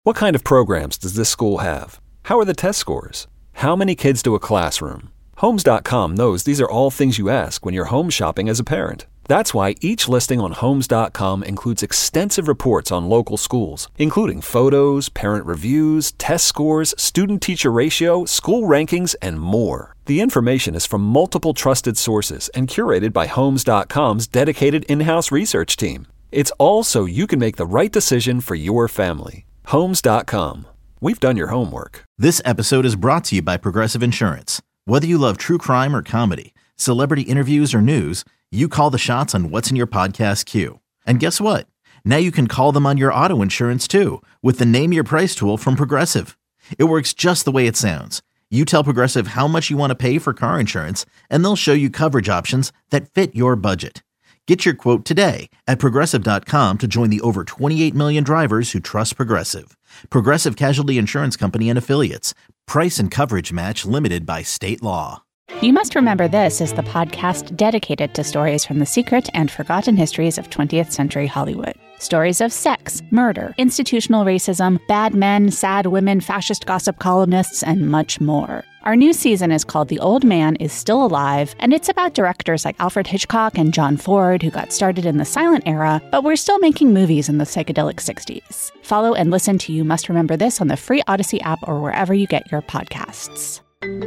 What kind of programs does this school have? How are the test scores? How many kids do a classroom? Homes.com knows these are all things you ask when you're home shopping as a parent. That's why each listing on Homes.com includes extensive reports on local schools, including photos, parent reviews, test scores, student-teacher ratio, school rankings, and more. The information is from multiple trusted sources and curated by Homes.com's dedicated in-house research team. It's all so you can make the right decision for your family. Homes.com. We've done your homework. This episode is brought to you by Progressive Insurance. Whether you love true crime or comedy, celebrity interviews or news, you call the shots on what's in your podcast queue. And guess what? Now you can call them on your auto insurance too with the Name Your Price tool from Progressive. It works just the way it sounds. You tell Progressive how much you want to pay for car insurance, and they'll show you coverage options that fit your budget. Get your quote today at Progressive.com to join the over 28 million drivers who trust Progressive. Progressive Casualty Insurance Company and Affiliates. Price and coverage match limited by state law. You Must Remember This is the podcast dedicated to stories from the secret and forgotten histories of 20th century Hollywood. Stories of sex, murder, institutional racism, bad men, sad women, fascist gossip columnists, and much more. Our new season is called The Old Man Is Still Alive, and it's about directors like Alfred Hitchcock and John Ford who got started in the silent era, but were still making movies in the psychedelic 60s. Follow and listen to You Must Remember This on the free Odyssey app or wherever you get your podcasts.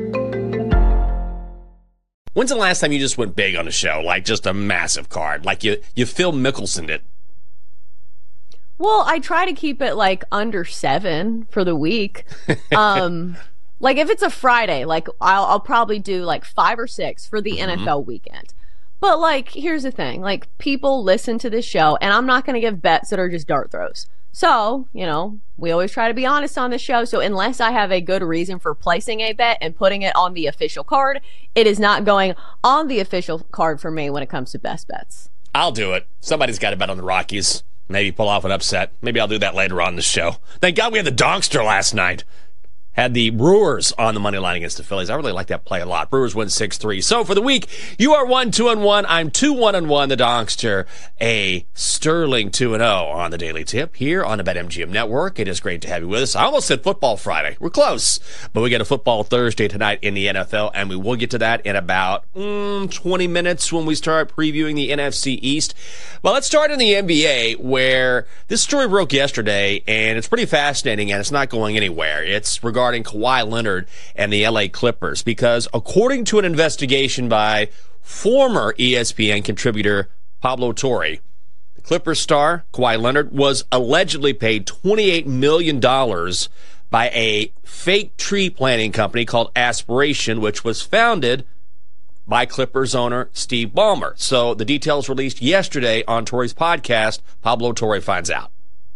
When's the last time you just went big on a show? Like just a massive card? Like you Phil Mickelson'd it? Well, I try to keep it like under 7 for the week. Like if it's a Friday, like I'll probably do like 5 or 6 for the NFL weekend. But like, here's the thing, like people listen to this show and I'm not going to give bets that are just dart throws. So, you know, we always try to be honest on the show. So unless I have a good reason for placing a bet and putting it on the official card, it is not going on the official card for me when it comes to best bets. I'll do it. Somebody's got to bet on the Rockies. Maybe pull off an upset. Maybe I'll do that later on in the show. Thank God we had the Donkster last night. Had the Brewers on the money line against the Phillies. I really like that play a lot. Brewers win 6-3. So for the week, you are 1-2-1. I'm 2-1-1. The Donkster, a sterling 2-0 on the Daily Tip here on the BetMGM Network. It is great to have you with us. I almost said Football Friday. We're close. But we get a Football Thursday tonight in the NFL, and we will get to that in about 20 minutes when we start previewing the NFC East. Well, let's start in the NBA, where this story broke yesterday, and it's pretty fascinating, and it's not going anywhere. It's regarding Kawhi Leonard and the LA Clippers, because according to an investigation by former ESPN contributor Pablo Torre, the Clippers star Kawhi Leonard was allegedly paid $28 million by a fake tree planting company called Aspiration, which was founded by Clippers owner Steve Ballmer. So the details released yesterday on Torre's podcast. Pablo Torre finds out.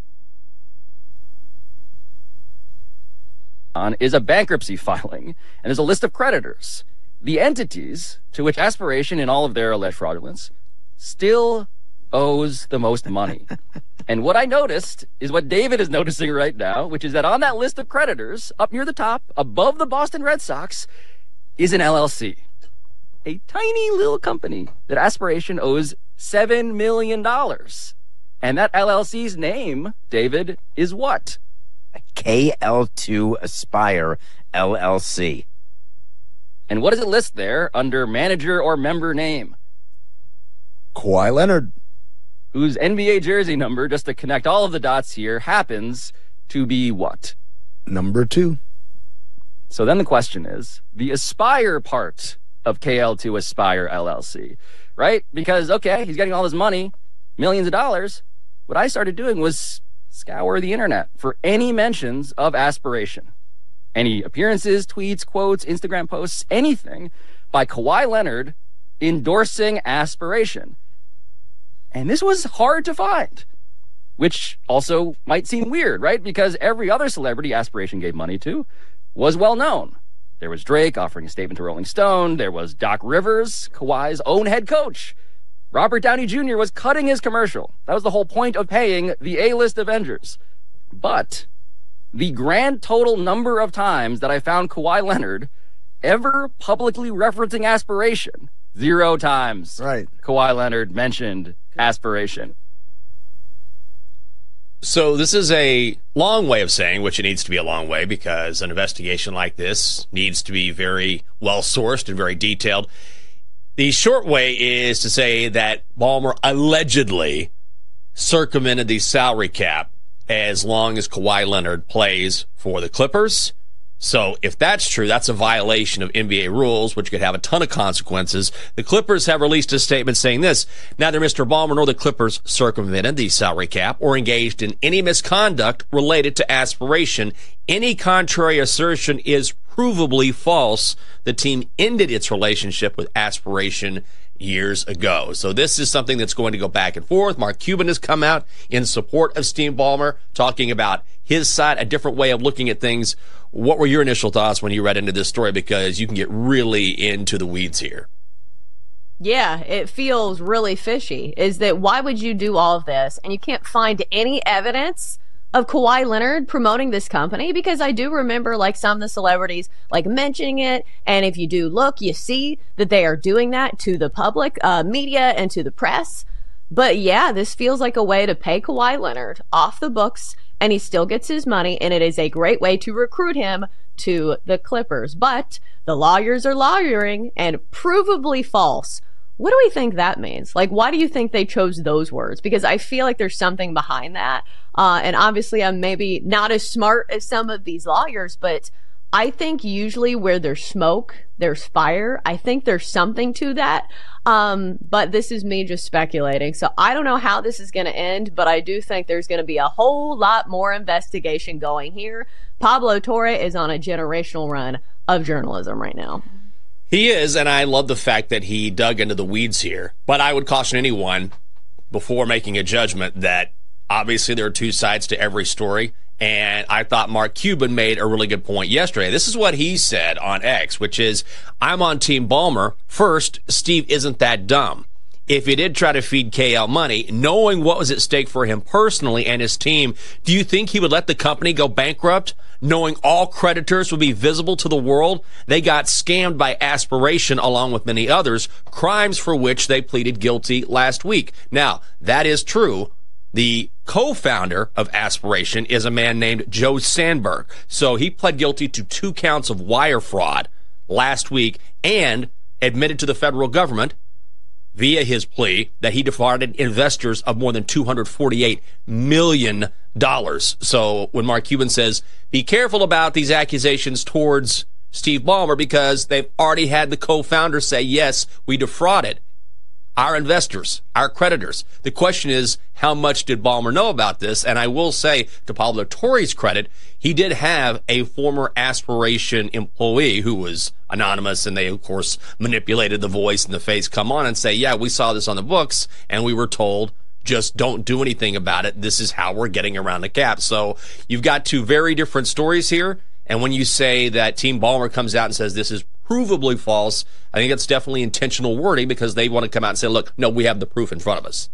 Is a bankruptcy filing, and there's a list of creditors. The entities to which Aspiration, in all of their alleged fraudulence, still owes the most money. And what I noticed is what David is noticing right now, which is that on that list of creditors, up near the top, above the Boston Red Sox, is an LLC. A tiny little company that Aspiration owes $7 million. And that LLC's name, David, is what? KL2 Aspire LLC. And what does it list there under manager or member name? Kawhi Leonard. Whose NBA jersey number, just to connect all of the dots here, happens to be what? Number 2. So then the question is, the Aspire part of KL2 Aspire LLC, right? Because, okay, he's getting all this money, millions of dollars. What I started doing was scour the internet for any mentions of Aspiration. Any appearances, tweets, quotes, Instagram posts, anything by Kawhi Leonard endorsing Aspiration. And this was hard to find, which also might seem weird, right? Because every other celebrity Aspiration gave money to was well known. There was Drake offering a statement to Rolling Stone. There was Doc Rivers, Kawhi's own head coach. Robert Downey Jr. was cutting his commercial. That was the whole point of paying the A-list Avengers. But the grand total number of times that I found Kawhi Leonard ever publicly referencing Aspiration, 0 times. Right. Kawhi Leonard mentioned Aspiration. So this is a long way of saying, which it needs to be a long way because an investigation like this needs to be very well sourced and very detailed. The short way is to say that Ballmer allegedly circumvented the salary cap as long as Kawhi Leonard plays for the Clippers. So if that's true, that's a violation of NBA rules, which could have a ton of consequences. The Clippers have released a statement saying this: neither Mr. Ballmer nor the Clippers circumvented the salary cap or engaged in any misconduct related to aspiration. Any contrary assertion is provably false. The team ended its relationship with aspiration years ago. So this is something that's going to go back and forth. Mark Cuban has come out in support of Steve Ballmer, talking about his side, a different way of looking at things. What were your initial thoughts when you read into this story? Because you can get really into the weeds here. Yeah, it feels really fishy. Is that why would you do all of this and you can't find any evidence of Kawhi Leonard promoting this company? Because I do remember like some of the celebrities like mentioning it, and if you do look, you see that they are doing that to the public media and to the press. But yeah, this feels like a way to pay Kawhi Leonard off the books, and he still gets his money, and it is a great way to recruit him to the Clippers. But the lawyers are lawyering, and provably false. What do we think that means? Like, why do you think they chose those words? Because I feel like there's something behind that. And obviously I'm maybe not as smart as some of these lawyers, but I think usually where there's smoke, there's fire. I think there's something to that. But this is me just speculating. So I don't know how this is going to end, but I do think there's going to be a whole lot more investigation going here. Pablo Torre is on a generational run of journalism right now. He is, and I love the fact that he dug into the weeds here. But I would caution anyone before making a judgment that obviously there are two sides to every story. And I thought Mark Cuban made a really good point yesterday. This is what he said on X, which is, I'm on Team Ballmer. First, Steve isn't that dumb. If he did try to feed KL money, knowing what was at stake for him personally and his team, do you think he would let the company go bankrupt, knowing all creditors would be visible to the world? They got scammed by Aspiration along with many others, crimes for which they pleaded guilty last week. Now, that is true. The co-founder of Aspiration is a man named Joe Sandberg. So he pled guilty to 2 counts of wire fraud last week and admitted to the federal government via his plea that he defrauded investors of more than $248 million. So when Mark Cuban says, be careful about these accusations towards Steve Ballmer because they've already had the co-founder say, yes, we defrauded our investors, our creditors. The question is, how much did Ballmer know about this? And I will say, to Pablo Torre's credit, he did have a former Aspiration employee who was anonymous, and they, of course, manipulated the voice and the face, come on and say, yeah, we saw this on the books, and we were told, just don't do anything about it. This is how we're getting around the cap. So you've got two very different stories here. And when you say that Team Ballmer comes out and says this is provably false, I think that's definitely intentional wording because they want to come out and say, look, no, we have the proof in front of us.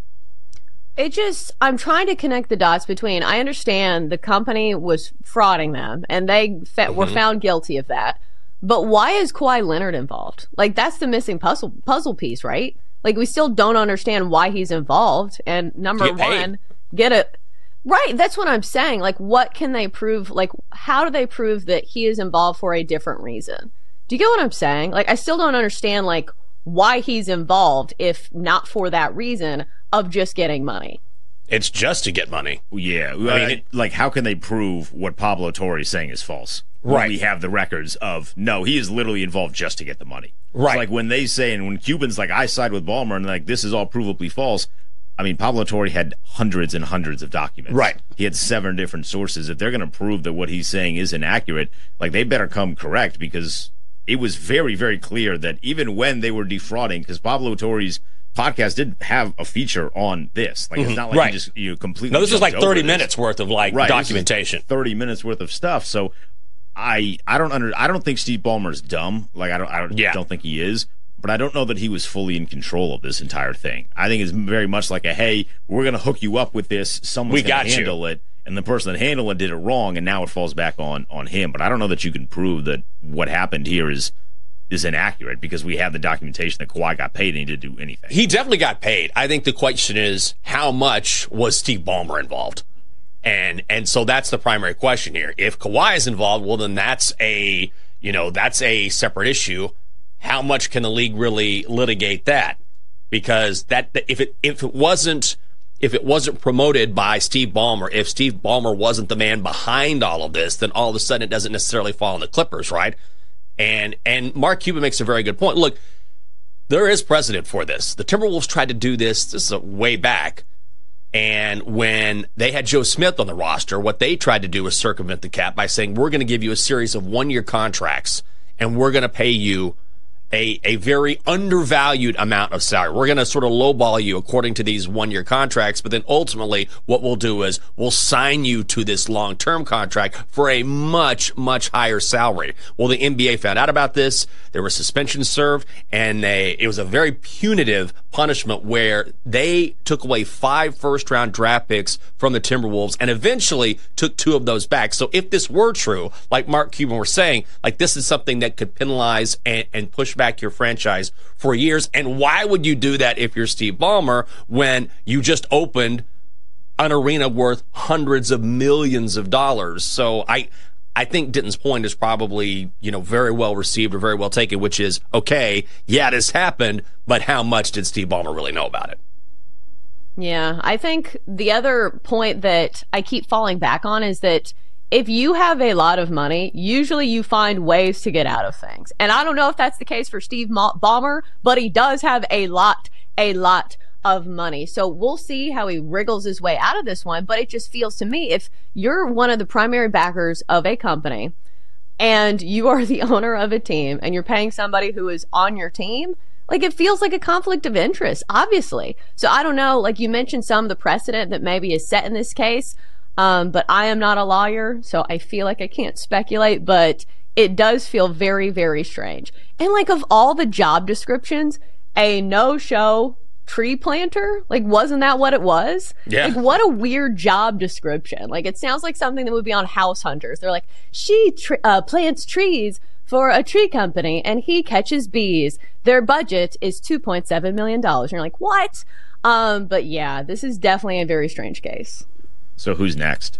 I'm trying to connect the dots between, I understand the company was frauding them and they were found guilty of that. But why is Kawhi Leonard involved? Like, that's the missing puzzle piece, right? Like, we still don't understand why he's involved. And number one, get it. Right, that's what I'm saying. Like, what can they prove? Like, how do they prove that he is involved for a different reason? Do you get what I'm saying? Like, I still don't understand, like, why he's involved if not for that reason of just getting money. It's just to get money. Yeah. I mean, like, how can they prove what Pablo Torre is saying is false? Right. When we have the records of, no, he is literally involved just to get the money. Right. It's like when they say, and when Cuban's like, I side with Ballmer, and like, this is all provably false. I mean, Pablo Torre had hundreds and hundreds of documents. Right. He had 7 different sources. If they're going to prove that what he's saying is inaccurate, like, they better come correct, because it was very, very clear that even when they were defrauding, because Pablo Torre's podcast did have a feature on this. Like, it's not like he just completely. No, this is like 30 minutes worth of documentation. 30 minutes worth of stuff. So I don't think Steve Ballmer's dumb. Like, I don't think he is. But I don't know that he was fully in control of this entire thing. I think it's very much like hey, we're going to hook you up with this. Someone's going to handle it. And the person that handled it did it wrong, and now it falls back on him. But I don't know that you can prove that what happened here is inaccurate, because we have the documentation that Kawhi got paid and he didn't do anything. He definitely got paid. I think the question is, how much was Steve Ballmer involved? And so that's the primary question here. If Kawhi is involved, well, then that's a separate issue. How much can the league really litigate that? Because that if it wasn't promoted by Steve Ballmer, if Steve Ballmer wasn't the man behind all of this, then all of a sudden it doesn't necessarily fall on the Clippers, right? And Mark Cuban makes a very good point. Look, there is precedent for this. The Timberwolves tried to do this is way back. And when they had Joe Smith on the roster, what they tried to do was circumvent the cap by saying, we're going to give you a series of one-year contracts, and we're going to pay you a very undervalued amount of salary. We're going to sort of lowball you according to these one-year contracts, but then ultimately what we'll do is we'll sign you to this long-term contract for a much, much higher salary. Well, the NBA found out about this. There were suspensions served, and it was a very punitive punishment where they took away 5 first-round draft picks from the Timberwolves and eventually took 2 of those back. So if this were true, like Mark Cuban was saying, like this is something that could penalize and push back your franchise for years. And why would you do that if you're Steve Ballmer when you just opened an arena worth hundreds of millions of dollars? So I think Denton's point is probably, very well received or very well taken, which is, okay, yeah, this happened, but how much did Steve Ballmer really know about it? Yeah, I think the other point that I keep falling back on is that if you have a lot of money, usually you find ways to get out of things. And I don't know if that's the case for Steve Ballmer, but he does have a lot of money. So we'll see how he wriggles his way out of this one. But it just feels to me, if you're one of the primary backers of a company and you are the owner of a team and you're paying somebody who is on your team, like it feels like a conflict of interest, obviously. So I don't know, like you mentioned some of the precedent that maybe is set in this case. But I am not a lawyer, so I feel like I can't speculate, but it does feel very, very strange. And like of all the job descriptions, a no-show tree planter, like wasn't that what it was? Yeah. Like what a weird job description. Like it sounds like something that would be on House Hunters. They're like, she plants trees for a tree company and he catches bees. Their budget is $2.7 million. And you're like, what? But yeah, this is definitely a very strange case. So who's next?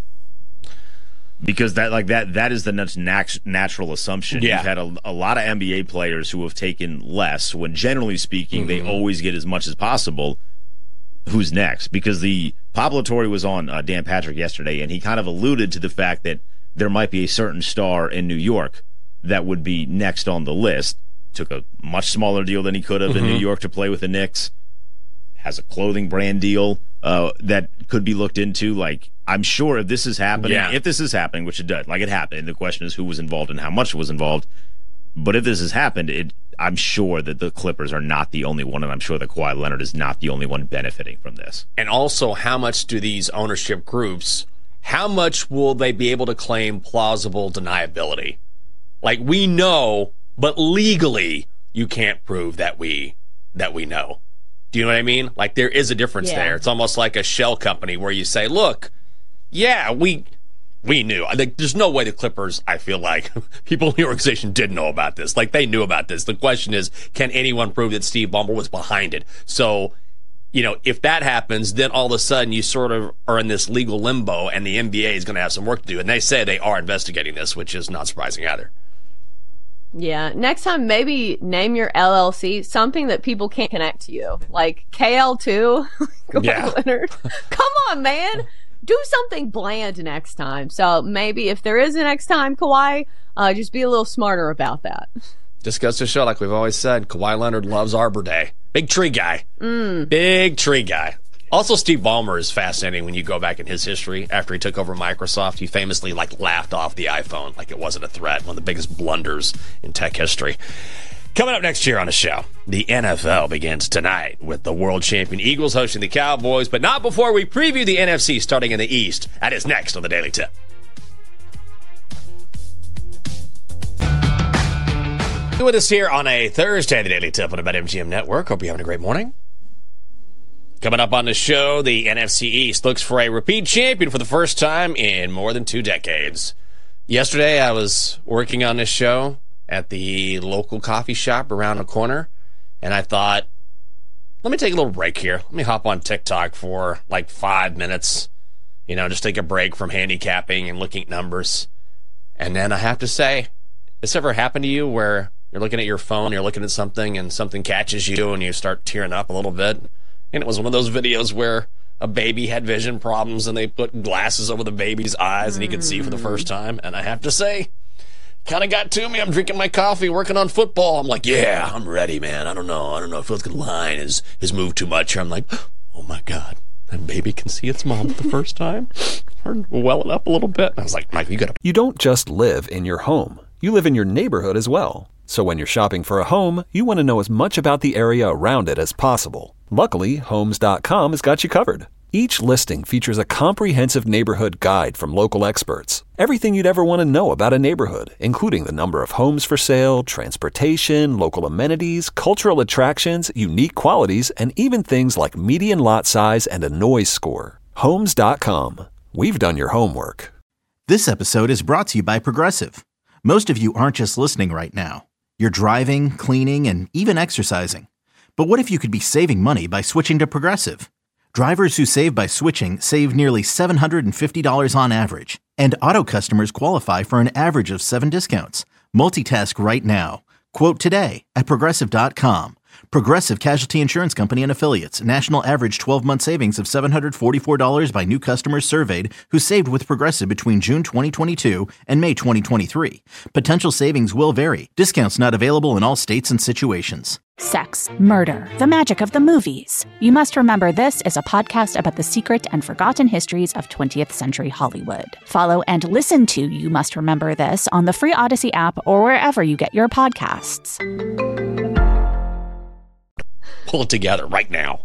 Because that is the natural assumption. Yeah. You've had a lot of NBA players who have taken less when, generally speaking, they always get as much as possible. Who's next? Because Pablo Torre was on Dan Patrick yesterday, and he kind of alluded to the fact that there might be a certain star in New York that would be next on the list. Took a much smaller deal than he could have in New York to play with the Knicks. Has a clothing brand deal that could be looked into. Like, I'm sure if this is happening, which it does, like it happened, the question is who was involved and how much was involved. But if this has happened, I'm sure that the Clippers are not the only one, and I'm sure that Kawhi Leonard is not the only one benefiting from this. And also, how much do these ownership groups, how much will they be able to claim plausible deniability? Like, we know, but legally, you can't prove that we know. Do you know what I mean? Like, there is a difference there. It's almost like a shell company where you say, look, yeah, we knew. There's no way the Clippers, I feel like, people in the organization didn't know about this. Like, they knew about this. The question is, can anyone prove that Steve Ballmer was behind it? So, if that happens, then all of a sudden you sort of are in this legal limbo, and the NBA is going to have some work to do. And they say they are investigating this, which is not surprising either. Yeah. Next time, maybe name your LLC something that people can't connect to you. Like KL2. Yeah. Leonard. Come on, man. Do something bland next time. So maybe if there is a next time, Kawhi, just be a little smarter about that. Just goes to show, like we've always said, Kawhi Leonard loves Arbor Day. Big tree guy. Big tree guy. Also, Steve Ballmer is fascinating when you go back in his history. After he took over Microsoft, he famously laughed off the iPhone like it wasn't a threat. One of the biggest blunders in tech history. Coming up next year on the show, the NFL begins tonight with the world champion Eagles hosting the Cowboys, but not before we preview the NFC starting in the East. That is next on the Daily Tip. With us here on a Thursday, the Daily Tip on the BetMGM Network. Hope you're having a great morning. Coming up on the show, the NFC East looks for a repeat champion for the first time in more than 2 decades. Yesterday, I was working on this show at the local coffee shop around the corner, and I thought, let me take a little break here. Let me hop on TikTok for like 5 minutes just take a break from handicapping and looking at numbers. And then I have to say, this ever happened to you where you're looking at your phone, you're looking at something, and something catches you and you start tearing up a little bit? And it was one of those videos where a baby had vision problems and they put glasses over the baby's eyes and he could see for the first time. And I have to say, kind of got to me. I'm drinking my coffee, working on football. I'm like, yeah, I'm ready, man. I don't know if Phil's gonna line has moved too much here. I'm like, oh my God, that baby can see its mom for the first time. Started welling up a little bit. And I was like, Mike, You don't just live in your home. You live in your neighborhood as well. So when you're shopping for a home, you want to know as much about the area around it as possible. Luckily, Homes.com has got you covered. Each listing features a comprehensive neighborhood guide from local experts. Everything you'd ever want to know about a neighborhood, including the number of homes for sale, transportation, local amenities, cultural attractions, unique qualities, and even things like median lot size and a noise score. Homes.com. We've done your homework. This episode is brought to you by Progressive. Most of you aren't just listening right now. You're driving, cleaning, and even exercising. But what if you could be saving money by switching to Progressive? Drivers who save by switching save nearly $750 on average, and auto customers qualify for an average of 7 discounts. Multitask right now. Quote today at Progressive.com. Progressive Casualty Insurance Company and Affiliates. National average 12-month savings of $744 by new customers surveyed who saved with Progressive between June 2022 and May 2023. Potential savings will vary. Discounts not available in all states and situations. Sex, murder, the magic of the movies. You Must Remember This is a podcast about the secret and forgotten histories of 20th century Hollywood. Follow and listen to You Must Remember This on the free Odyssey app or wherever you get your podcasts. pull it together right now.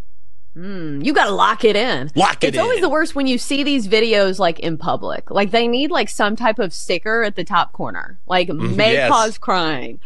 You got to lock it in. It's always the worst when you see these videos like in public. Like they need like some type of sticker at the top corner, like may cause crying.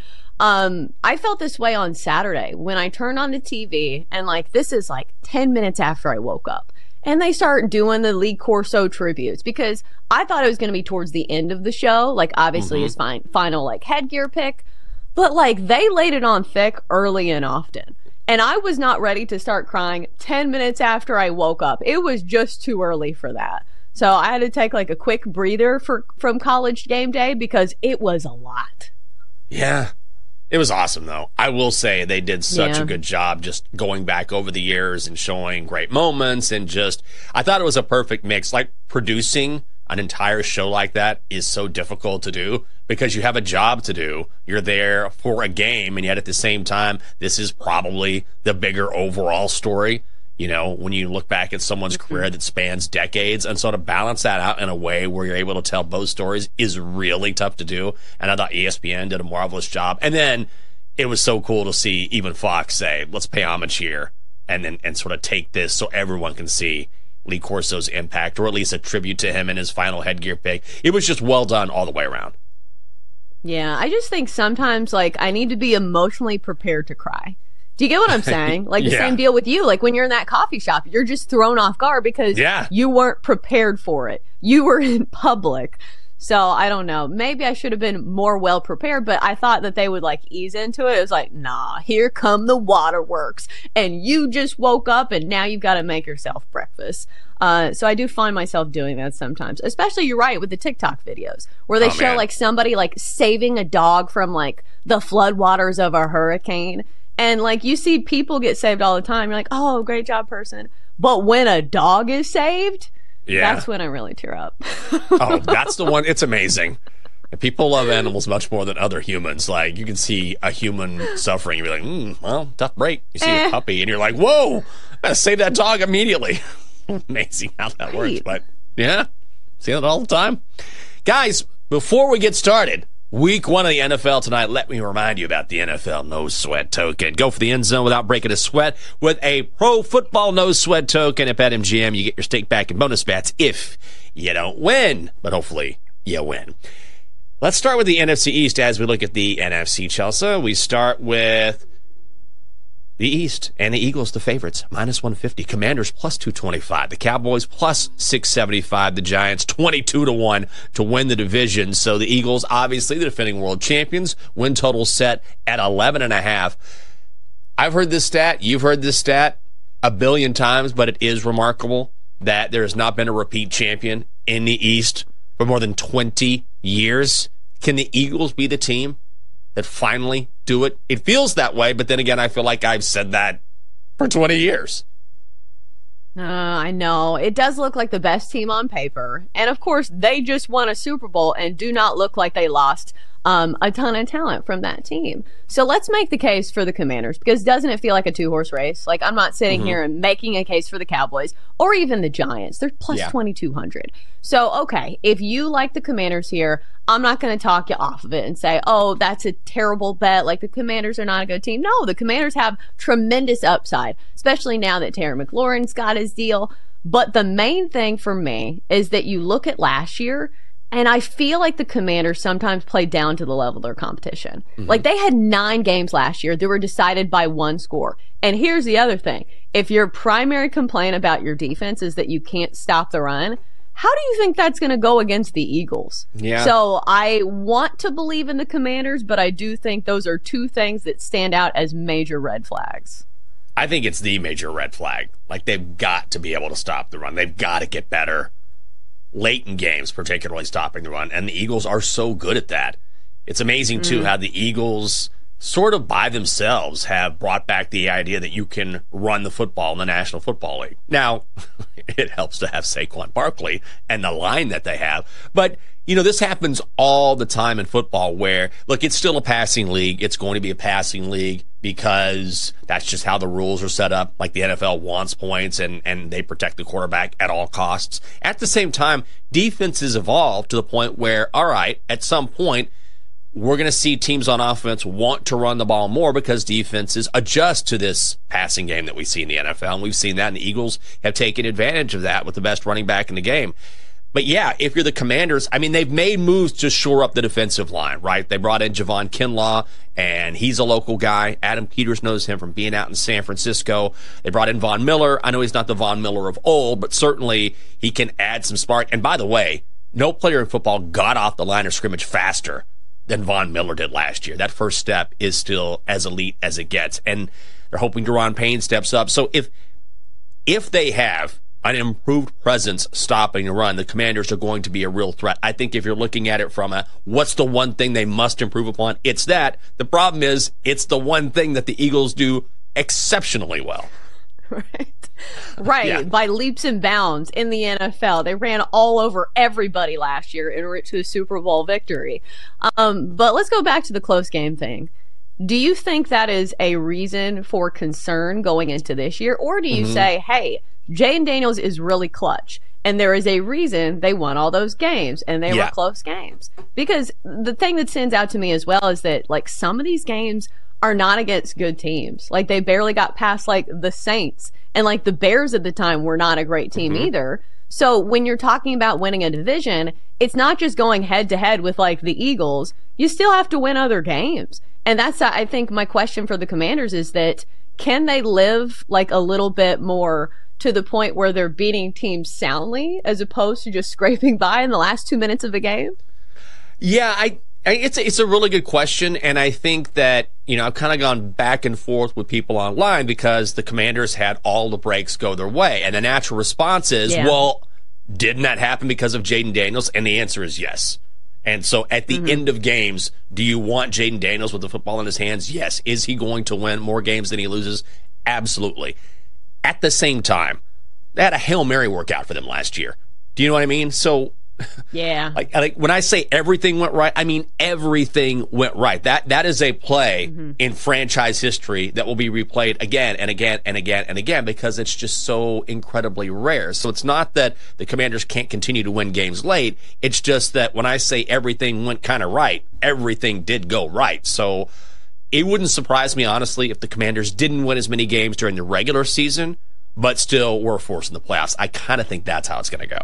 I felt this way on Saturday when I turned on the TV and like this is like 10 minutes after I woke up and they start doing the Lee Corso tributes because I thought it was going to be towards the end of the show. Like obviously his final like headgear pick, but like they laid it on thick early and often. And I was not ready to start crying 10 minutes after I woke up. It was just too early for that. So I had to take like a quick breather from College Game Day because it was a lot. Yeah. It was awesome, though. I will say they did such a good job just going back over the years and showing great moments and just, I thought it was a perfect mix. Like producing an entire show like that is so difficult to do because you have a job to do. You're there for a game, and yet at the same time, this is probably the bigger overall story. You know, when you look back at someone's career that spans decades, and so to balance that out in a way where you're able to tell both stories is really tough to do. And I thought ESPN did a marvelous job. And then it was so cool to see even Fox say, let's pay homage here and sort of take this so everyone can see Lee Corso's impact, or at least a tribute to him in his final headgear pick. It was just well done all the way around. Yeah, I just think sometimes, like, I need to be emotionally prepared to cry. Do you get what I'm saying? Like the same deal with you. Like when you're in that coffee shop, you're just thrown off guard because you weren't prepared for it. You were in public. So I don't know. Maybe I should have been more well prepared, but I thought that they would like ease into it. It was like, nah, here come the waterworks. And you just woke up and now you've got to make yourself breakfast. So I do find myself doing that sometimes, especially you're right with the TikTok videos where they show like somebody like saving a dog from like the floodwaters of a hurricane. And like you see people get saved all the time. You're like, oh, great job, person. But when a dog is saved, that's when I really tear up. Oh, that's the one. It's amazing. And people love animals much more than other humans. Like you can see a human suffering. You're like, well, tough break. You see a puppy and you're like, whoa, I gotta save that dog immediately. Amazing how that works. But yeah, see that all the time. Guys, before we get started, Week 1 of the NFL tonight. Let me remind you about the NFL No Sweat Token. Go for the end zone without breaking a sweat with a Pro Football No Sweat Token. At BetMGM, you get your stake back in bonus bets if you don't win. But hopefully, you win. Let's start with the NFC East as we look at the NFC, Chelsea. We start with the East, and the Eagles, the favorites, minus 150. Commanders, plus 225. The Cowboys, plus 675. The Giants, 22-1 to win the division. So the Eagles, obviously the defending world champions, win total set at 11.5. I've heard this stat. You've heard this stat a billion times, but it is remarkable. that there has not been a repeat champion in the East for more than 20 years? Can the Eagles be the team that finally do it? It feels that way, but then again, I feel like I've said that for 20 years. I know. It does look like the best team on paper. And of course, they just won a Super Bowl and do not look like they lost a ton of talent from that team. So let's make the case for the Commanders, because doesn't it feel like a two-horse race? Like, I'm not sitting here and making a case for the Cowboys or even the Giants. They're plus 2,200. So, okay, if you like the Commanders here, I'm not going to talk you off of it and say, oh, that's a terrible bet. Like, the Commanders are not a good team. No, the Commanders have tremendous upside, especially now that Terry McLaurin's got his deal. But the main thing for me is that you look at last year, and I feel like the Commanders sometimes play down to the level of their competition. Like, they had 9 games last year that were decided by 1 score. And here's the other thing. If your primary complaint about your defense is that you can't stop the run, how do you think that's going to go against the Eagles? Yeah. So I want to believe in the Commanders, but I do think those are 2 things that stand out as major red flags. I think it's the major red flag. Like, they've got to be able to stop the run. They've got to get better late in games, particularly stopping the run. And the Eagles are so good at that. It's amazing, too, how the Eagles sort of by themselves have brought back the idea that you can run the football in the National Football League. Now, it helps to have Saquon Barkley and the line that they have. But, you know, this happens all the time in football where, look, it's still a passing league. It's going to be a passing league because that's just how the rules are set up. Like, the NFL wants points and they protect the quarterback at all costs. At the same time, defenses evolve to the point where, all right, at some point, we're going to see teams on offense want to run the ball more because defenses adjust to this passing game that we see in the NFL. And we've seen that, and the Eagles have taken advantage of that with the best running back in the game. But yeah, if you're the Commanders, I mean, they've made moves to shore up the defensive line, right? They brought in Javon Kinlaw, and he's a local guy. Adam Peters knows him from being out in San Francisco. They brought in Von Miller. I know he's not the Von Miller of old, but certainly he can add some spark. And by the way, no player in football got off the line of scrimmage faster than Von Miller did last year. That first step is still as elite as it gets. And they're hoping Daron Payne steps up. So if they have an improved presence stopping the run, the Commanders are going to be a real threat. I think if you're looking at it from what's the one thing they must improve upon, it's that. The problem is it's the one thing that the Eagles do exceptionally well. Right. Yeah. By leaps and bounds in the NFL. They ran all over everybody last year en route to a Super Bowl victory. But let's go back to the close game thing. Do you think that is a reason for concern going into this year? Or do you say, hey, Jayden Daniels is really clutch, and there is a reason they won all those games, and they were close games? Because the thing that stands out to me as well is that, like, some of these games are not against good teams. Like, they barely got past, like, the Saints, and, like, the Bears at the time were not a great team either. So when you're talking about winning a division, it's not just going head to head with, like, the Eagles. You still have to win other games. And that's, I think, my question for the Commanders is that can they live, like, a little bit more to the point where they're beating teams soundly as opposed to just scraping by in the last 2 minutes of the game? Yeah, it's a really good question, and I think that, you know, I've kind of gone back and forth with people online because the Commanders had all the breaks go their way, and the natural response is, well, didn't that happen because of Jayden Daniels? And the answer is yes. And so at the end of games, do you want Jayden Daniels with the football in his hands? Yes. Is he going to win more games than he loses? Absolutely. At the same time, they had a Hail Mary workout for them last year. Do you know what I mean? So, yeah. Like when I say everything went right, I mean everything went right. That is a play in franchise history that will be replayed again and again and again and again because it's just so incredibly rare. So it's not that the Commanders can't continue to win games late. It's just that when I say everything went kind of right, everything did go right. So it wouldn't surprise me, honestly, if the Commanders didn't win as many games during the regular season, but still were a force in the playoffs. I kind of think that's how it's going to go.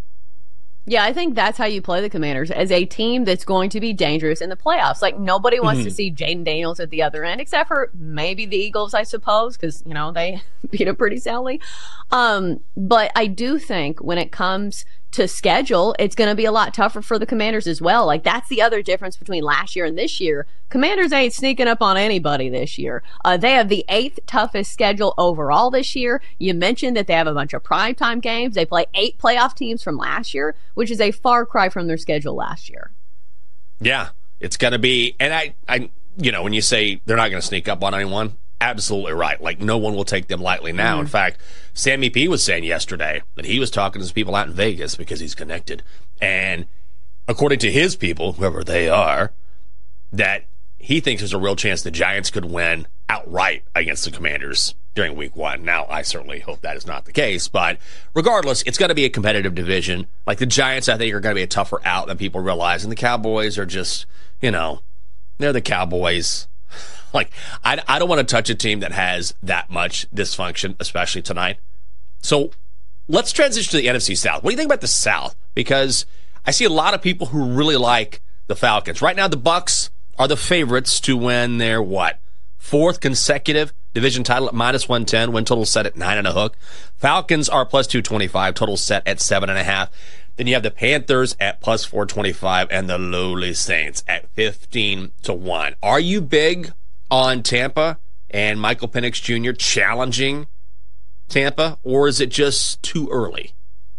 Yeah, I think that's how you play the Commanders, as a team that's going to be dangerous in the playoffs. Like, nobody wants to see Jayden Daniels at the other end, except for maybe the Eagles, I suppose, because, you know, they beat him pretty soundly. But I do think when it comes to schedule, it's going to be a lot tougher for the Commanders as well. Like, that's the other difference between last year and this year. Commanders ain't sneaking up on anybody this year. They have the 8th toughest schedule overall this year. You mentioned that they have a bunch of primetime games. They play 8 playoff teams from last year, which is a far cry from their schedule last year. Yeah, it's going to be, and I, when you say they're not going to sneak up on anyone, absolutely right. Like, no one will take them lightly now. In fact, Sammy P was saying yesterday that he was talking to some people out in Vegas because he's connected. And according to his people, whoever they are, that he thinks there's a real chance the Giants could win outright against the Commanders during week 1. Now, I certainly hope that is not the case. But regardless, it's going to be a competitive division. Like, the Giants, I think, are going to be a tougher out than people realize. And the Cowboys are just, they're the Cowboys. Like, I don't want to touch a team that has that much dysfunction, especially tonight. So let's transition to the NFC South. What do you think about the South? Because I see a lot of people who really like the Falcons. Right now, the Bucs are the favorites to win their, 4th consecutive division title at -110, win total set at 9.5. Falcons are plus 225, total set at 7.5. Then you have the Panthers at plus 425 and the lowly Saints at 15-1. Are you big on Tampa and Michael Penix Jr. challenging Tampa, or is it just too early?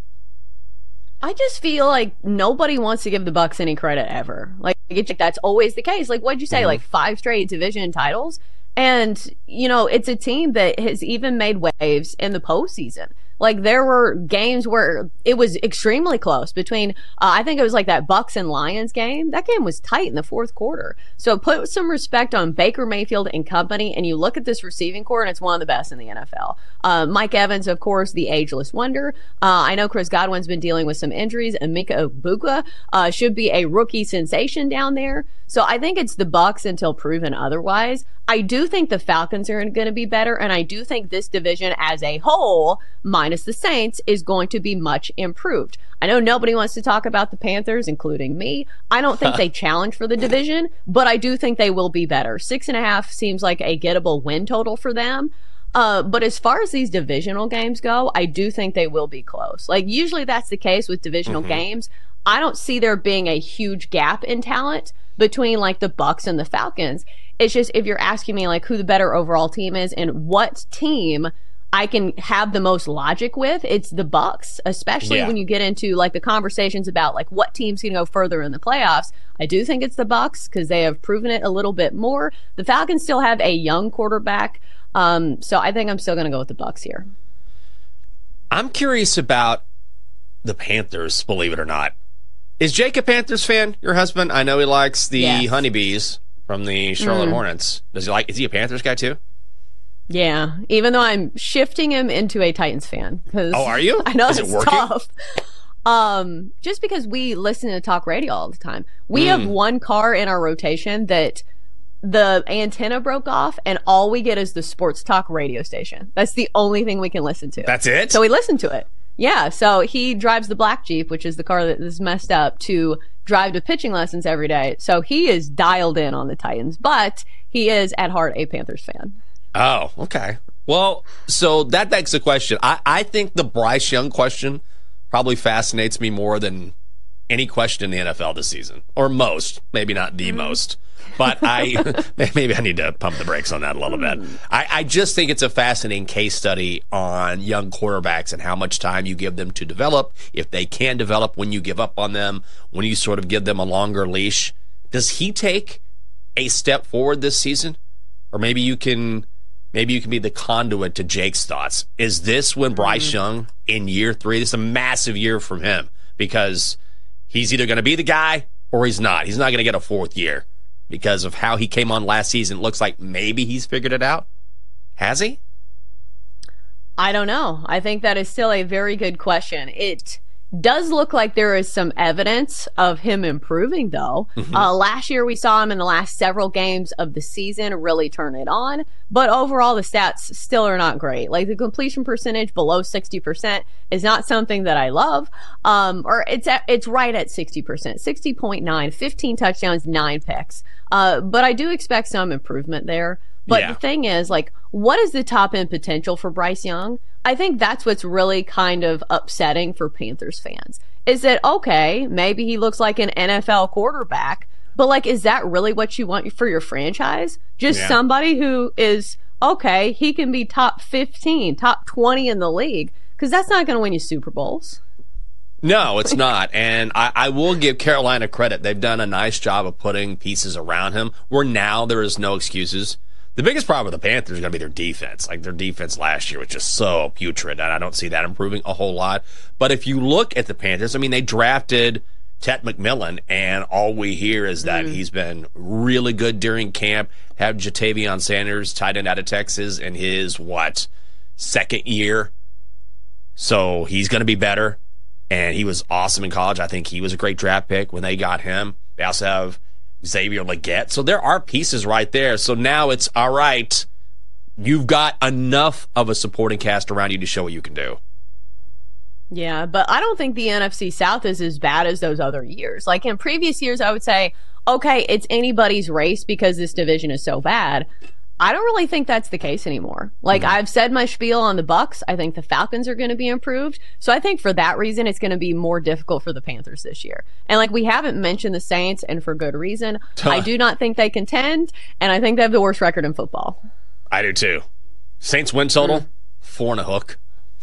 I just feel like nobody wants to give the Bucs any credit ever. Like, that's always the case. Like, what'd you say? Like 5 straight division titles? And, it's a team that has even made waves in the postseason. Like, there were games where it was extremely close between, I think it was like that Bucs and Lions game. That game was tight in the 4th quarter. So put some respect on Baker Mayfield and company, and you look at this receiving core, and it's one of the best in the NFL. Mike Evans, of course, the ageless wonder. I know Chris Godwin's been dealing with some injuries, and Mika Igbukwe should be a rookie sensation down there. So I think it's the Bucs until proven otherwise. I do think the Falcons are going to be better, and I do think this division as a whole, minus the Saints, is going to be much improved. I know nobody wants to talk about the Panthers, including me. I don't think they challenge for the division, but I do think they will be better. 6.5 seems like a gettable win total for them. But as far as these divisional games go, I do think they will be close. Like, usually that's the case with divisional games. I don't see there being a huge gap in talent between like the Bucs and the Falcons. It's just, if you're asking me like who the better overall team is and what team I can have the most logic with, it's the Bucs, especially when you get into like the conversations about like what teams can go further in the playoffs. I do think it's the Bucs because they have proven it a little bit more. The Falcons still have a young quarterback. So I think I'm still going to go with the Bucs here. I'm curious about the Panthers, believe it or not. Is Jake a Panthers fan, your husband? I know he likes the Honeybees from the Charlotte Hornets. Is he a Panthers guy too? Yeah, even though I'm shifting him into a Titans fan. Oh, are you? I know is it's it working? tough. Just because we listen to talk radio all the time. We have one car in our rotation that the antenna broke off, and all we get is the sports talk radio station. That's the only thing we can listen to. That's it? So we listen to it. Yeah, so he drives the black Jeep, which is the car that is messed up, to drive to pitching lessons every day. So he is dialed in on the Titans, but he is at heart a Panthers fan. Oh, okay. Well, so that begs the question. I think the Bryce Young question probably fascinates me more than any question in the NFL this season. Or most. Maybe not the most. But maybe I need to pump the brakes on that a little bit. I just think it's a fascinating case study on young quarterbacks and how much time you give them to develop, if they can develop, when you give up on them, when you sort of give them a longer leash. Does he take a step forward this season? Or maybe you can be the conduit to Jake's thoughts. Is this when Bryce Young, in year 3, this is a massive year from him, because he's either going to be the guy or he's not. He's not going to get a 4th year because of how he came on last season. It looks like maybe he's figured it out. Has he? I don't know. I think that is still a very good question. It does look like there is some evidence of him improving, though. Last year, we saw him in the last several games of the season really turn it on. But overall, the stats still are not great. Like, the completion percentage below 60% is not something that I love. Or it's right at 60%, 60.9, 15 touchdowns, 9 picks. But I do expect some improvement there. But the thing is, like, what is the top end potential for Bryce Young? I think that's what's really kind of upsetting for Panthers fans. is that, okay, maybe he looks like an NFL quarterback, but like, is that really what you want for your franchise? Just somebody who is, okay, he can be top 15, top 20 in the league, because that's not going to win you Super Bowls. No, it's not. And I will give Carolina credit. They've done a nice job of putting pieces around him where now there is no excuses. The biggest problem with the Panthers is going to be their defense. Like, their defense last year was just so putrid, and I don't see that improving a whole lot. But if you look at the Panthers, I mean, they drafted Ted McMillan, and all we hear is that he's been really good during camp. Have Jatavion Sanders, tight end out of Texas, in his, second year. So he's going to be better. And he was awesome in college. I think he was a great draft pick when they got him. They also have Xavier Legette. So there are pieces right there. So now it's, all right, you've got enough of a supporting cast around you to show what you can do. Yeah, but I don't think the NFC South is as bad as those other years. Like in previous years, I would say, okay, it's anybody's race because this division is so bad. I don't really think that's the case anymore. Like, I've said my spiel on the Bucs. I think the Falcons are going to be improved. So I think for that reason, it's going to be more difficult for the Panthers this year. And like, we haven't mentioned the Saints, and for good reason. I do not think they contend, and I think they have the worst record in football. I do too. Saints win total, 4.5.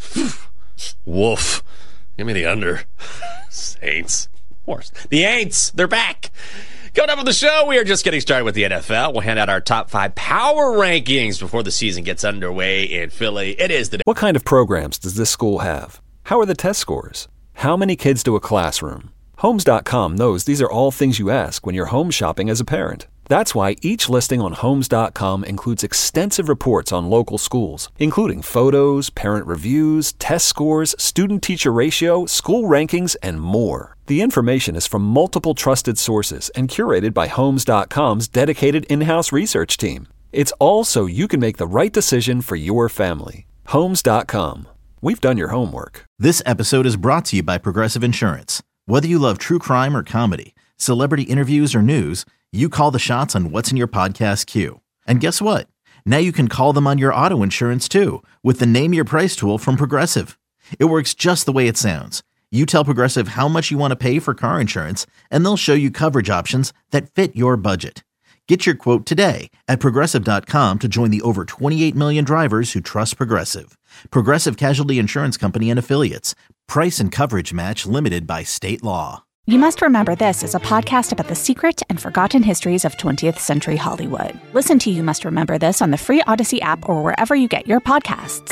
Woof. Give me the under. Saints. Worse. The Aints, they're back. Coming up on the show, we are just getting started with the NFL. We'll hand out our top 5 power rankings before the season gets underway in Philly. It is the... What kind of programs does this school have? How are the test scores? How many kids do a classroom? Homes.com knows these are all things you ask when you're home shopping as a parent. That's why each listing on Homes.com includes extensive reports on local schools, including photos, parent reviews, test scores, student-teacher ratio, school rankings, and more. The information is from multiple trusted sources and curated by Homes.com's dedicated in-house research team. It's all so you can make the right decision for your family. Homes.com. We've done your homework. This episode is brought to you by Progressive Insurance. Whether you love true crime or comedy, celebrity interviews or news, you call the shots on what's in your podcast queue. And guess what? Now you can call them on your auto insurance too with the Name Your Price tool from Progressive. It works just the way it sounds. You tell Progressive how much you want to pay for car insurance, and they'll show you coverage options that fit your budget. Get your quote today at Progressive.com to join the over 28 million drivers who trust Progressive. Progressive Casualty Insurance Company and Affiliates. Price and coverage match limited by state law. You Must Remember This is a podcast about the secret and forgotten histories of 20th century Hollywood. Listen to You Must Remember This on the free Odyssey app or wherever you get your podcasts.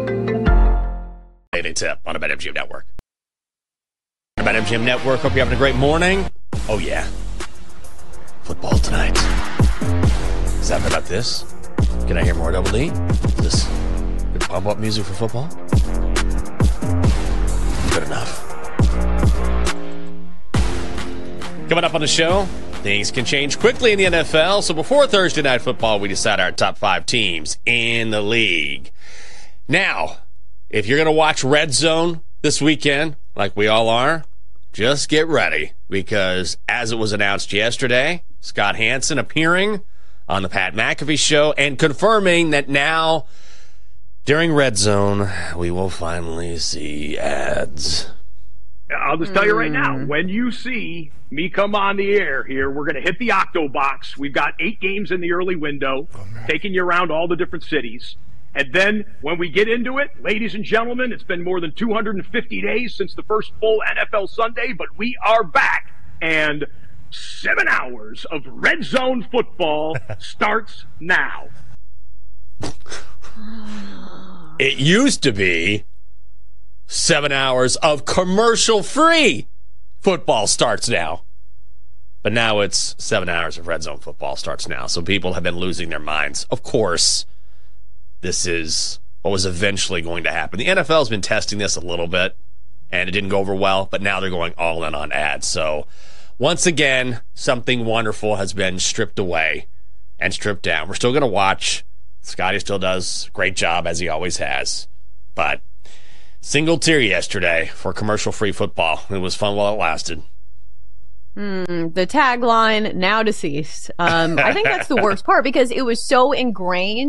Daily tip on the BetMGM Network. BetMGM Network, hope you're having a great morning. Oh, yeah. Football tonight. Is that about this? Can I hear more Double D? Is this good pump-up music for football? Good enough. Coming up on the show, things can change quickly in the NFL. So before Thursday Night Football, we decide our top 5 teams in the league. Now, if you're going to watch Red Zone this weekend, like we all are, just get ready. Because as it was announced yesterday, Scott Hanson appearing on the Pat McAfee show and confirming that now, during Red Zone, we will finally see ads. I'll just tell you right now, when you see me come on the air here, we're going to hit the Octo Box. We've got 8 games in the early window, taking you around all the different cities. And then when we get into it, ladies and gentlemen, it's been more than 250 days since the first full NFL Sunday, but we are back. And 7 hours of Red Zone football starts now. It used to be 7 hours of commercial-free football starts now. But now it's 7 hours of Red Zone football starts now. So people have been losing their minds. Of course, this is what was eventually going to happen. The NFL's been testing this a little bit, and it didn't go over well, but now they're going all in on ads. So once again, something wonderful has been stripped away and stripped down. We're still going to watch. Scotty still does a great job, as he always has. But single tier yesterday for commercial-free football. It was fun while it lasted. The tagline, now deceased. I think that's the worst part because it was so ingrained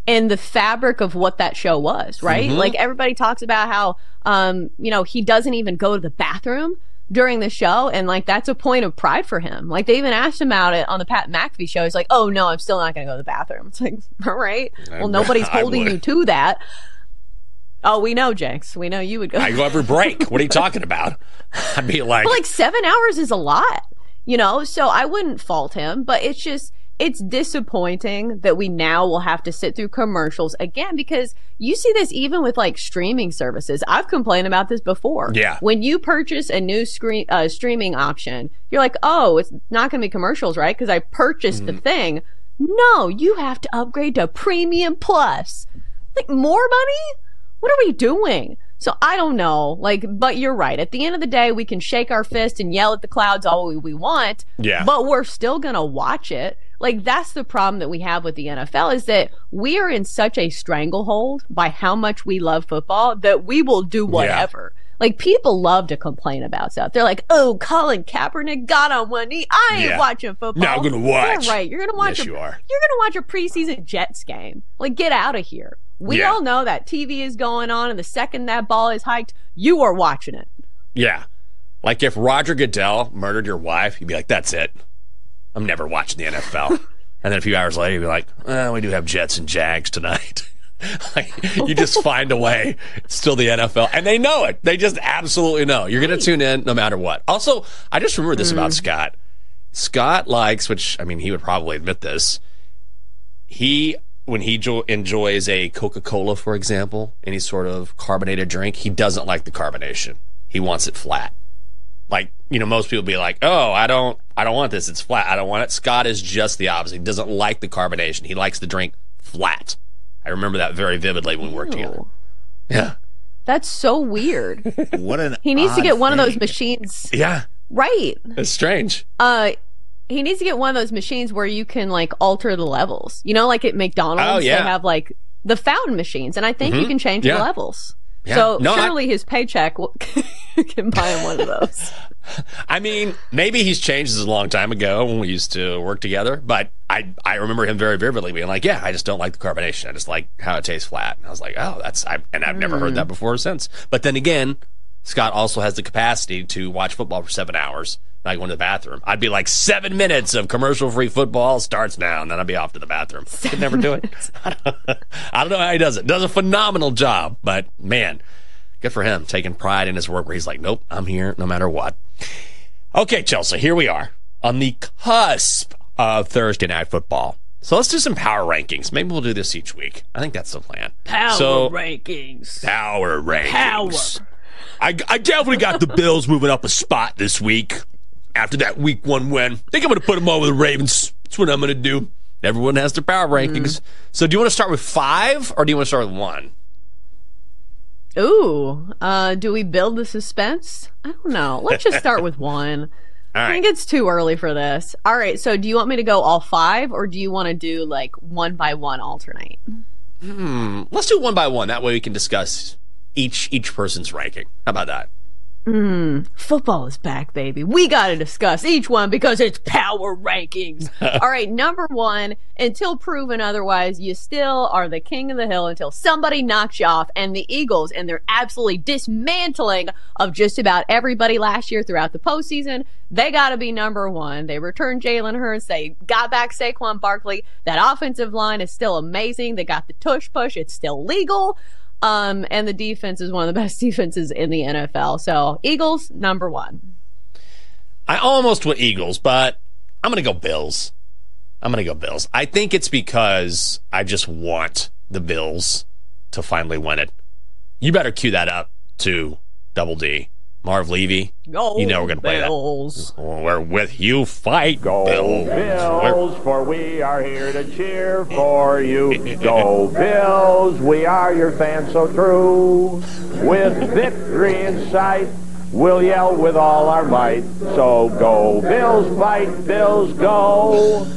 in the fabric of what that show was, right? Mm-hmm. Like everybody talks about how, he doesn't even go to the bathroom during the show. And like, that's a point of pride for him. Like they even asked him about it on the Pat McAfee show. He's like, oh no, I'm still not going to go to the bathroom. It's like, all right. Well, nobody's holding you to that. Oh, we know, Jenks. We know you would go. I go every break. What are you talking about? I'd be like... But like 7 hours is a lot, so I wouldn't fault him, but it's disappointing that we now will have to sit through commercials again, because you see this even with like streaming services. I've complained about this before. Yeah. When you purchase a new streaming option, you're like, oh, it's not going to be commercials, right? Because I purchased the thing. No, you have to upgrade to Premium Plus. Like more money? What are we doing? So I don't know, but you're right. At the end of the day, we can shake our fist and yell at the clouds all we want, but we're still going to watch it. Like, that's the problem that we have with the NFL, is that we are in such a stranglehold by how much we love football that we will do whatever. Yeah. Like, people love to complain about stuff. They're like, oh, Colin Kaepernick got on one knee. I ain't watching football. Now I'm going to watch. Yeah, right. You're going to watch. Yes, you are. You're going to watch a preseason Jets game. Like, get out of here. We all know that TV is going on, and the second that ball is hiked, you are watching it. Yeah. Like if Roger Goodell murdered your wife, you'd be like, that's it. I'm never watching the NFL. And then a few hours later, you'd be like, we do have Jets and Jags tonight. You just find a way. It's still the NFL. And they know it. They just absolutely know. You're going to tune in no matter what. Also, I just remember this about Scott. Scott likes, which, I mean, he would probably admit this, when he enjoys a Coca-Cola, for example, any sort of carbonated drink, he doesn't like the carbonation. He wants it flat. Like, most people be like, oh, I don't want this. It's flat. I don't want it. Scott is just the opposite. He doesn't like the carbonation. He likes the drink flat. I remember that very vividly when we worked together. Yeah. That's so weird. He needs to get one of those machines. Yeah. Right. It's strange. He needs to get one of those machines where you can like alter the levels. Like at McDonald's, they have like the fountain machines, and I think you can change the levels. Yeah. So surely his paycheck can buy him one of those. I mean, maybe he's changed. This a long time ago when we used to work together, but I remember him very vividly being like, yeah, I just don't like the carbonation. I just like how it tastes flat. And I was like, oh, I've never heard that before or since. But then again, Scott also has the capacity to watch football for 7 hours. Not going to the bathroom. I'd be like 7 minutes of commercial-free football starts now, and then I'd be off to the bathroom. I could never do it. I don't know how he does it. Does a phenomenal job, but man, good for him, taking pride in his work where he's like, nope, I'm here no matter what. Okay, Chelsea, here we are on the cusp of Thursday Night Football. So let's do some power rankings. Maybe we'll do this each week. I think that's the plan. Power rankings. I definitely got the Bills moving up a spot this week. After that week 1 win, I think I'm going to put them over the Ravens. That's what I'm going to do. Everyone has their power rankings. So do you want to start with 5 or do you want to start with 1? Ooh, do we build the suspense? I don't know. Let's just start with 1. All right. I think it's too early for this. All right, so do you want me to go all 5 or do you want to do like 1 by 1 alternate? Let's do 1 by 1. That way we can discuss each person's ranking. How about that? Football is back, baby. We got to discuss each one because it's power rankings. All right, number 1, until proven otherwise, you still are the king of the hill until somebody knocks you off. And the Eagles, and their absolutely dismantling of just about everybody last year throughout the postseason, they got to be number 1. They returned Jalen Hurts. They got back Saquon Barkley. That offensive line is still amazing. They got the tush push. It's still legal. And the defense is one of the best defenses in the NFL. So, Eagles, number 1. I almost went Eagles, but I'm going to go Bills. I think it's because I just want the Bills to finally win it. You better cue that up to Double D. Marv Levy, go you know we're going to play Bills. That. We're with you, fight go Bills, for we are here to cheer for you. Go Bills, we are your fans so true. With victory in sight, we'll yell with all our might. So go Bills, fight Bills, go.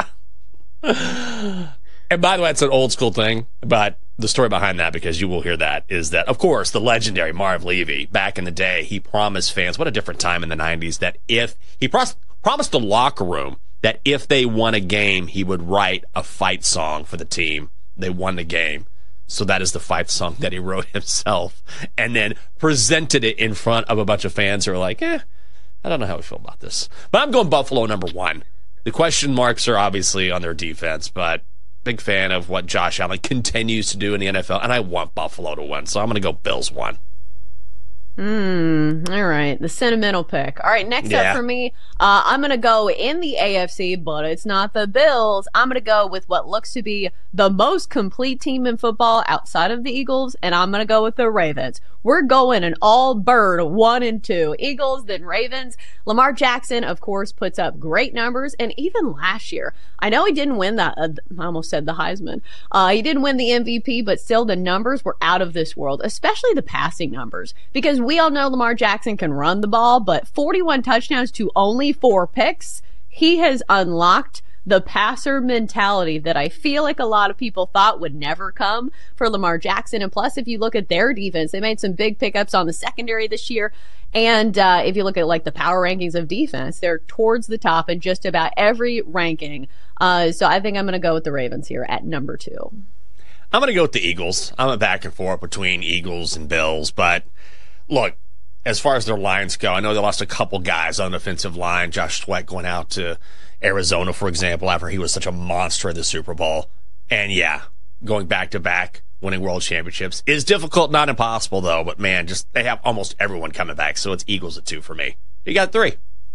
And by the way, it's an old school thing, but the story behind that, because you will hear that, is that, of course, the legendary Marv Levy, back in the day, he promised fans, what a different time in the 90s, that if he promised the locker room that if they won a game, he would write a fight song for the team they won the game. So that is the fight song that he wrote himself and then presented it in front of a bunch of fans who are like, I don't know how we feel about this. But I'm going Buffalo number 1. The question marks are obviously on their defense, but big fan of what Josh Allen continues to do in the NFL, and I want Buffalo to win, so I'm going to go Bills 1. All right. The sentimental pick. All right. Next up for me, I'm going to go in the AFC, but it's not the Bills. I'm going to go with what looks to be the most complete team in football outside of the Eagles, and I'm going to go with the Ravens. We're going an all bird 1 and 2. Eagles, then Ravens. Lamar Jackson, of course, puts up great numbers, and even last year, I know he didn't win I almost said the Heisman. He didn't win the MVP, but still the numbers were out of this world, especially the passing numbers, because we all know Lamar Jackson can run the ball, but 41 touchdowns to only 4 picks. He has unlocked the passer mentality that I feel like a lot of people thought would never come for Lamar Jackson. And plus, if you look at their defense, they made some big pickups on the secondary this year. And if you look at like the power rankings of defense, they're towards the top in just about every ranking. So I think I'm going to go with the Ravens here at number 2. I'm going to go with the Eagles. I'm a back and forth between Eagles and Bills, but look, as far as their lines go, I know they lost a couple guys on the offensive line. Josh Sweat going out to Arizona, for example, after he was such a monster in the Super Bowl. And going back-to-back, winning world championships is difficult, not impossible, though. But, man, they have almost everyone coming back, so it's Eagles at 2 for me. You got 3.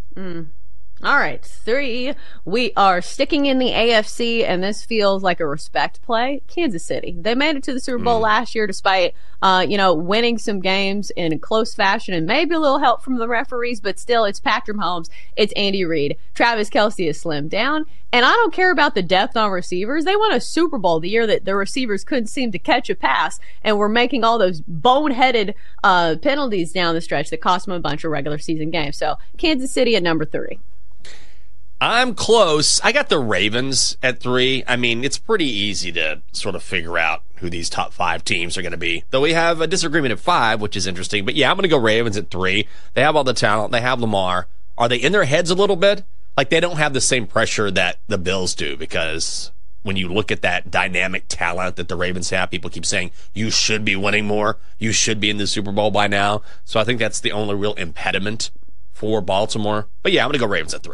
All right, 3. We are sticking in the AFC, and this feels like a respect play. Kansas City. They made it to the Super Bowl last year despite, winning some games in a close fashion and maybe a little help from the referees, but still, it's Patrick Mahomes, it's Andy Reid. Travis Kelce is slimmed down, and I don't care about the depth on receivers. They won a Super Bowl the year that the receivers couldn't seem to catch a pass, and were making all those boneheaded penalties down the stretch that cost them a bunch of regular season games. So, Kansas City at number 3. I'm close. I got the Ravens at 3. I mean, it's pretty easy to sort of figure out who these top 5 teams are going to be. Though we have a disagreement at 5, which is interesting. But I'm going to go Ravens at 3. They have all the talent. They have Lamar. Are they in their heads a little bit? Like, they don't have the same pressure that the Bills do, because when you look at that dynamic talent that the Ravens have, people keep saying, you should be winning more. You should be in the Super Bowl by now. So I think that's the only real impediment for Baltimore. But I'm going to go Ravens at 3.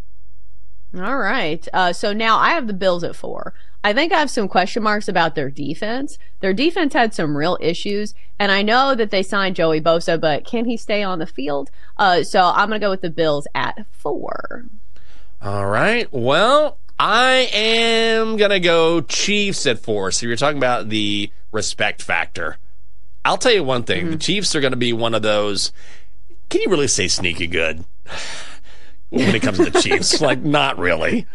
All right. So now I have the Bills at 4. I think I have some question marks about their defense. Their defense had some real issues, and I know that they signed Joey Bosa, but can he stay on the field? So I'm going to go with the Bills at 4. All right. Well, I am going to go Chiefs at 4. So you're talking about the respect factor. I'll tell you one thing. The Chiefs are going to be one of those, can you really say sneaky good when it comes to the Chiefs? Like, not really.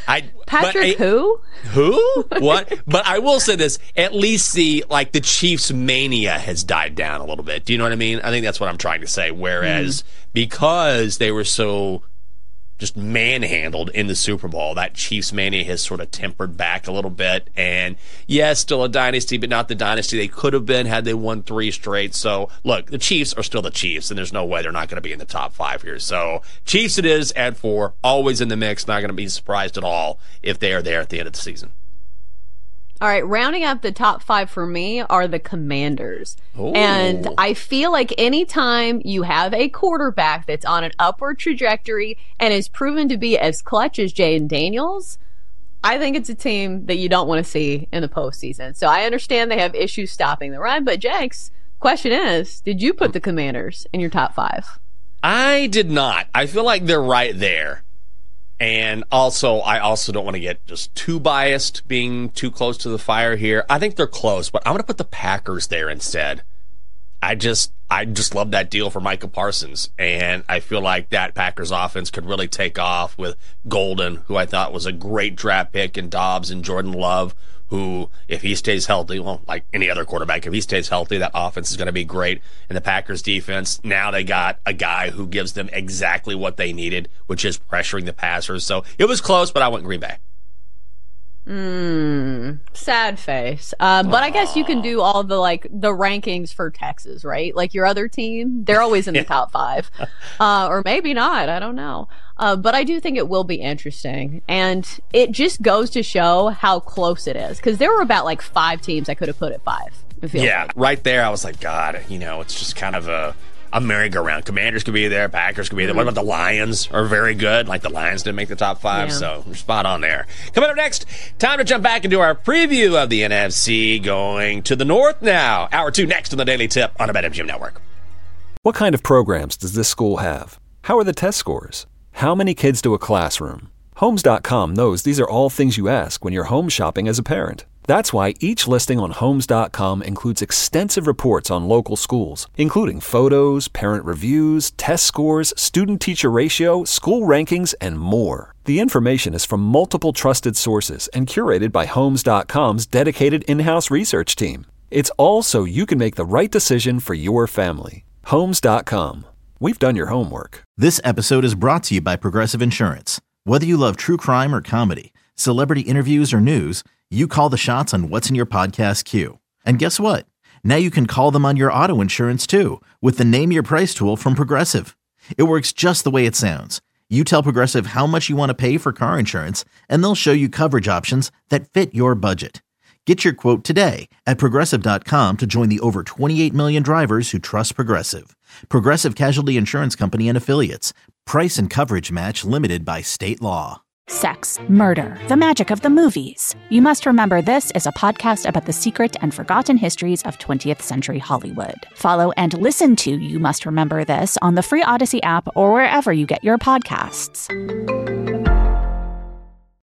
Who? Who? What? But I will say this, at least the Chiefs mania has died down a little bit. Do you know what I mean? I think that's what I'm trying to say. Whereas because they were so just manhandled in the Super Bowl, that Chiefs mania has sort of tempered back a little bit. And yes, still a dynasty, but not the dynasty they could have been had they won 3 straight. So look, the Chiefs are still the Chiefs, and there's no way they're not going to be in the top 5 here. So Chiefs it is at 4, always in the mix. Not going to be surprised at all if they are there at the end of the season. All right, rounding up the top 5 for me are the Commanders. Ooh. And I feel like anytime you have a quarterback that's on an upward trajectory and is proven to be as clutch as Jaden Daniels, I think it's a team that you don't want to see in the postseason. So I understand they have issues stopping the run, but Jenks, question is, did you put the Commanders in your top 5? I did not. I feel like they're right there. And also, I also don't want to get just too biased, being too close to the fire here. I think they're close, but I'm going to put the Packers there instead. I just love that deal for Micah Parsons, and I feel like that Packers offense could really take off with Golden, who I thought was a great draft pick, and Dobbs and Jordan Love, who, if he stays healthy, well, like any other quarterback, if he stays healthy, that offense is going to be great. And the Packers defense, now they got a guy who gives them exactly what they needed, which is pressuring the passers. So it was close, but I went Green Bay. Sad face. But I guess you can do all the rankings for Texas, right? Like your other team, they're always in the top 5. Or maybe not. I don't know. But I do think it will be interesting. And it just goes to show how close it is. Because there were about 5 teams I could have put at 5. Yeah, right there. I was like, God, it's just kind of a merry-go-round. Commanders could be there. Packers could be there. What about the Lions? Are very good. The Lions didn't make the top 5, so we're spot on there. Coming up next, time to jump back into our preview of the NFC, going to the north now. Hour 2 next on the Daily Tip on the BetMGM Network. What kind of programs does this school have? How are the test scores? How many kids do a classroom? Homes.com knows these are all things you ask when you're home shopping as a parent. That's why each listing on Homes.com includes extensive reports on local schools, including photos, parent reviews, test scores, student-teacher ratio, school rankings, and more. The information is from multiple trusted sources and curated by Homes.com's dedicated in-house research team. It's all so you can make the right decision for your family. Homes.com. We've done your homework. This episode is brought to you by Progressive Insurance. Whether you love true crime or comedy, celebrity interviews or news, you call the shots on what's in your podcast queue. And guess what? Now you can call them on your auto insurance too with the Name Your Price tool from Progressive. It works just the way it sounds. You tell Progressive how much you want to pay for car insurance, and they'll show you coverage options that fit your budget. Get your quote today at Progressive.com to join the over 28 million drivers who trust Progressive. Progressive Casualty Insurance Company and Affiliates. Price and coverage match limited by state law. Sex, murder, the magic of the movies. You Must Remember This is a podcast about the secret and forgotten histories of 20th century Hollywood. Follow and listen to You Must Remember This on the free Odyssey app or wherever you get your podcasts.